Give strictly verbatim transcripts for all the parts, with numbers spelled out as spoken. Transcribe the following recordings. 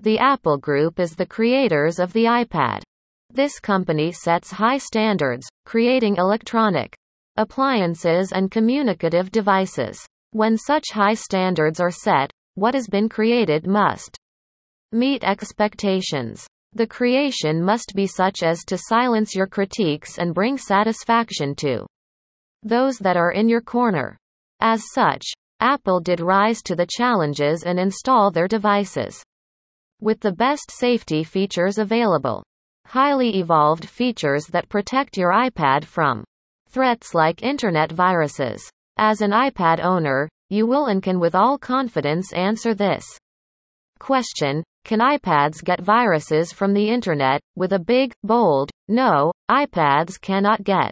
The Apple Group is the creators of the iPad. This company sets high standards, creating electronic appliances and communicative devices. When such high standards are set, what has been created must meet expectations. The creation must be such as to silence your critiques and bring satisfaction to those that are in your corner. As such, Apple did rise to the challenges and install their devices with the best safety features available. Highly evolved features that protect your iPad from threats like internet viruses. As an iPad owner, you will and can with all confidence answer this question: can iPads get viruses from the internet? With a big, bold, no, iPads cannot get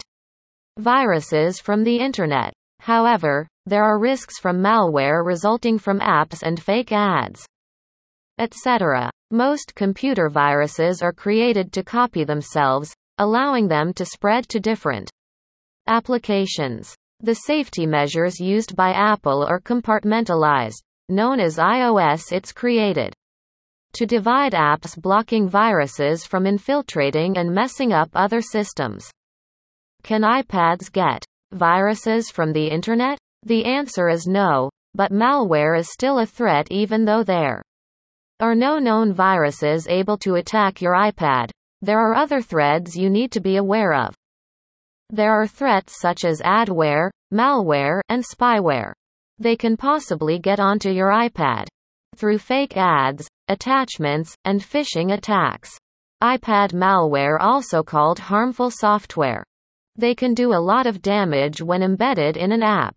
viruses from the internet. However, there are risks from malware resulting from apps and fake ads, et cetera. Most computer viruses are created to copy themselves, allowing them to spread to different applications. The safety measures used by Apple are compartmentalized, known as iOS. It's created to divide apps blocking viruses from infiltrating and messing up other systems. Can iPads get viruses from the internet? The answer is no, but malware is still a threat even though there are no known viruses able to attack your iPad. There are other threats you need to be aware of. There are threats such as adware, malware, and spyware. They can possibly get onto your iPad through fake ads, attachments, and phishing attacks. iPad malware, also called harmful software. They can do a lot of damage when embedded in an app.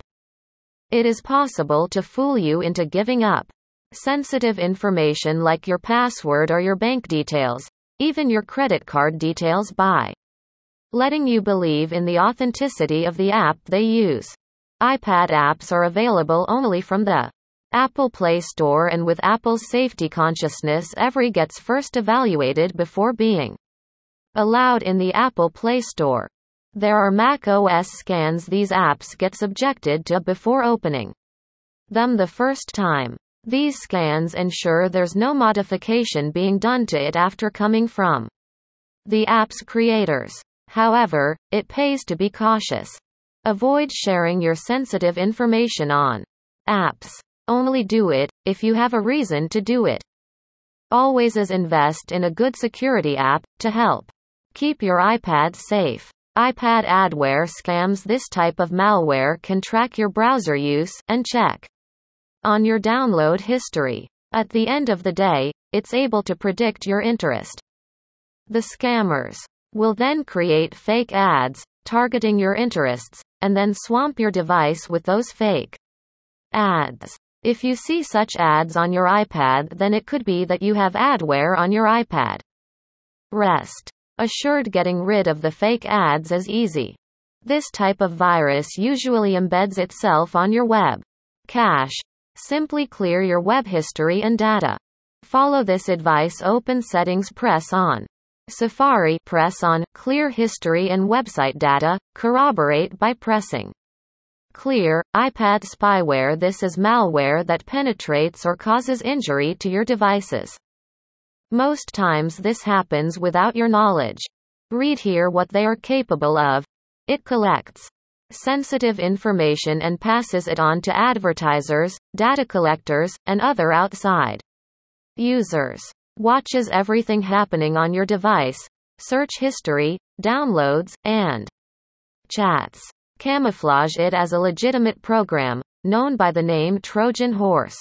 It is possible to fool you into giving up sensitive information like your password or your bank details, even your credit card details, by letting you believe in the authenticity of the app they use. iPad apps are available only from the Apple Play Store, and with Apple's safety consciousness, every gets first evaluated before being allowed in the Apple Play Store. There are Mac O S scans these apps get subjected to before opening them the first time. These scans ensure there's no modification being done to it after coming from the app's creators. However, it pays to be cautious. Avoid sharing your sensitive information on apps. Only do it if you have a reason to do it. Always invest in a good security app to help keep your iPad safe. iPad adware scams. This type of malware can track your browser use and check on your download history. At the end of the day, it's able to predict your interest. The scammers will then create fake ads targeting your interests, and then swamp your device with those fake ads. If you see such ads on your iPad, then it could be that you have adware on your iPad. Rest assured, getting rid of the fake ads is easy. This type of virus usually embeds itself on your web cache. Simply clear your web history and data. Follow this advice: open settings, press on Safari, press on clear history and website data, corroborate by pressing clear iPad spyware. This is malware that penetrates or causes injury to your devices. Most times this happens without your knowledge. Read here what they are capable of. It collects sensitive information and passes it on to advertisers, data collectors, and other outside users. Watches everything happening on your device, search history, downloads, and chats. Camouflage it as a legitimate program, known by the name Trojan Horse.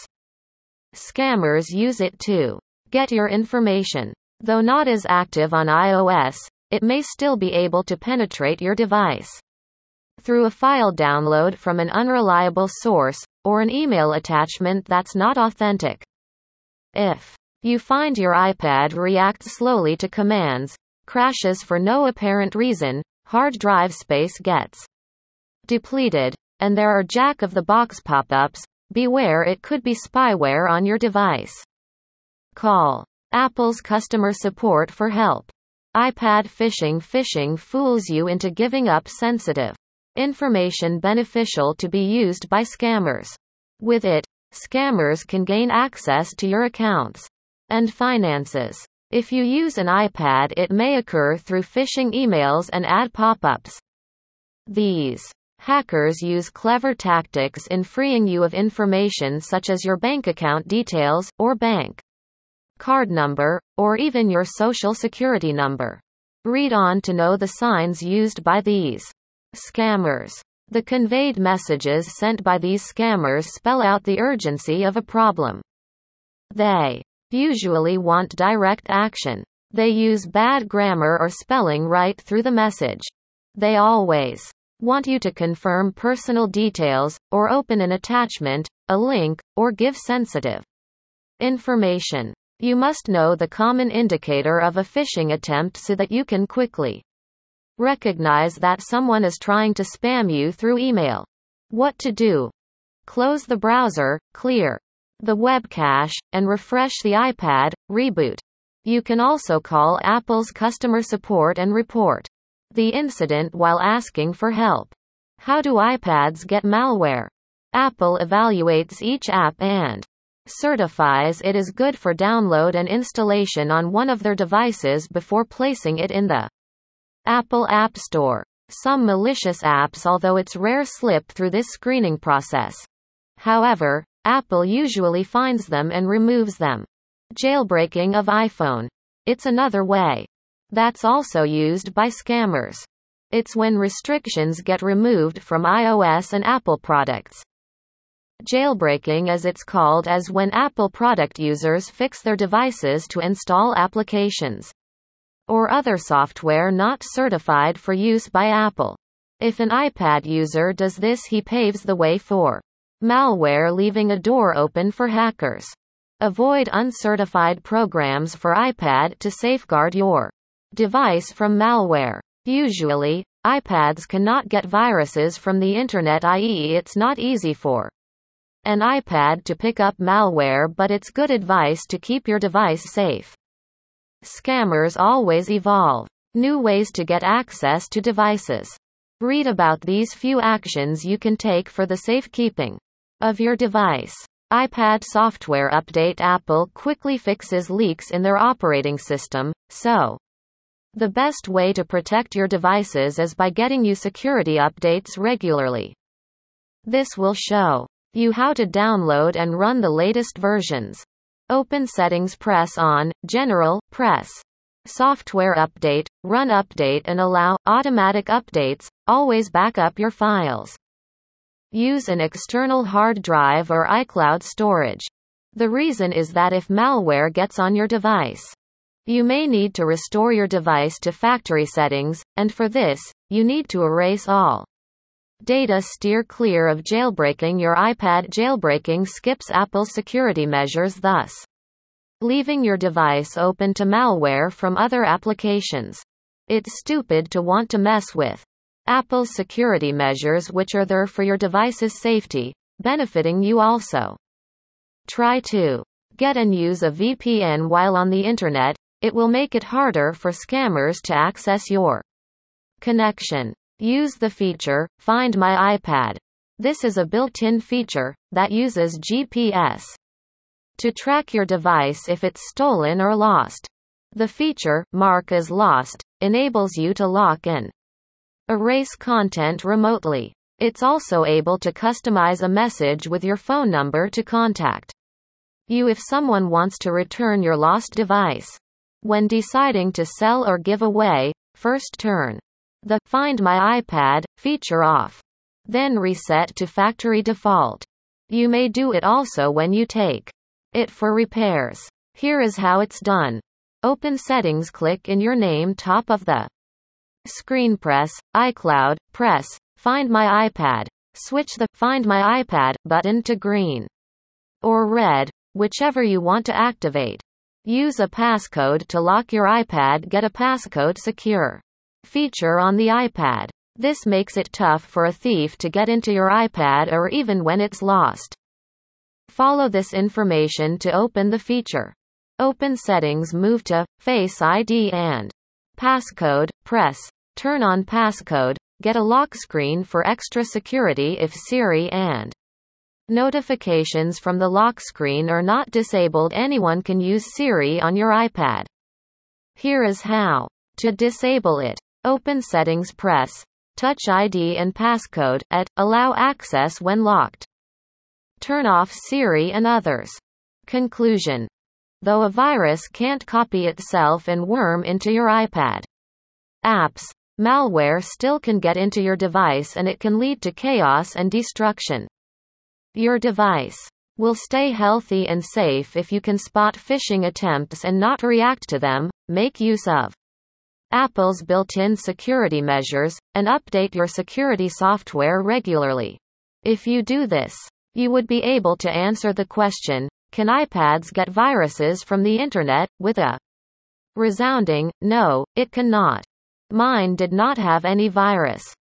Scammers use it to get your information. Though not as active on iOS, it may still be able to penetrate your device through a file download from an unreliable source, or an email attachment that's not authentic. If you find your iPad reacts slowly to commands, crashes for no apparent reason, hard drive space gets depleted, and there are jack-of-the-box pop-ups, beware, it could be spyware on your device. Call Apple's customer support for help. iPad phishing. Phishing fools you into giving up sensitive information beneficial to be used by scammers. With it, scammers can gain access to your accounts, and finances. If you use an iPad, it may occur through phishing emails and ad pop-ups. These hackers use clever tactics in freeing you of information such as your bank account details, or bank card number, or even your social security number. Read on to know the signs used by these scammers. The conveyed messages sent by these scammers spell out the urgency of a problem. They usually want direct action. They use bad grammar or spelling right through the message. They always want you to confirm personal details, or open an attachment, a link, or give sensitive information. You must know the common indicator of a phishing attempt so that you can quickly recognize that someone is trying to spam you through email. What to do? Close the browser, clear the web cache, and refresh the iPad. Reboot. You can also call Apple's customer support and report the incident while asking for help. How do iPads get malware? Apple evaluates each app and certifies it is good for download and installation on one of their devices before placing it in the Apple App Store. Some malicious apps, although it's rare, slip through this screening process. However, Apple usually finds them and removes them. Jailbreaking of iPhone. It's another way that's also used by scammers. It's when restrictions get removed from iOS and Apple products. Jailbreaking, as it's called, is when Apple product users fix their devices to install applications or other software not certified for use by Apple. If an iPad user does this, he paves the way for malware, leaving a door open for hackers. Avoid uncertified programs for iPad to safeguard your device from malware. Usually, iPads cannot get viruses from the internet, that is, it's not easy for an iPad to pick up malware, but it's good advice to keep your device safe. Scammers always evolve new ways to get access to devices. Read about these few actions you can take for the safekeeping of your device. iPad software update. Apple quickly fixes leaks in their operating system, so the best way to protect your devices is by getting you security updates regularly. This will show you how to download and run the latest versions. Open Settings, press on General, press Software Update, run Update and allow automatic updates. Always back up your files. Use an external hard drive or iCloud storage. The reason is that if malware gets on your device, you may need to restore your device to factory settings, and for this, you need to erase all data. Steer clear of jailbreaking your iPad. Jailbreaking skips Apple's security measures, thus leaving your device open to malware from other applications. It's stupid to want to mess with Apple's security measures, which are there for your device's safety, benefiting you also. Try to get and use a V P N while on the internet. It will make it harder for scammers to access your connection. Use the feature, Find My iPad. This is a built-in feature that uses G P S to track your device if it's stolen or lost. The feature, Mark as Lost, enables you to lock and erase content remotely. It's also able to customize a message with your phone number to contact you if someone wants to return your lost device. When deciding to sell or give away, first turn the Find My iPad feature off. Then reset to factory default. You may do it also when you take it for repairs. Here is how it's done. Open Settings, click in your name, top of the screen, press iCloud, press Find My iPad. Switch the Find My iPad button to green or red, whichever you want to activate. Use a passcode to lock your iPad. Get a passcode secure feature on the iPad. This makes it tough for a thief to get into your iPad or even when it's lost. Follow this information to open the feature. Open Settings, move to Face I D and Passcode, press Turn on Passcode. Get a lock screen for extra security if Siri and Notifications from the lock screen are not disabled. Anyone can use Siri on your iPad. Here is how. To disable it, open Settings, press Touch I D and passcode at Allow access when locked. Turn off Siri and others. Conclusion. Though a virus can't copy itself and worm into your iPad apps, malware still can get into your device and it can lead to chaos and destruction. Your device will stay healthy and safe if you can spot phishing attempts and not react to them. Make use of Apple's built-in security measures, and update your security software regularly. If you do this, you would be able to answer the question, can iPads get viruses from the internet, with a resounding, no, it cannot. Mine did not have any virus.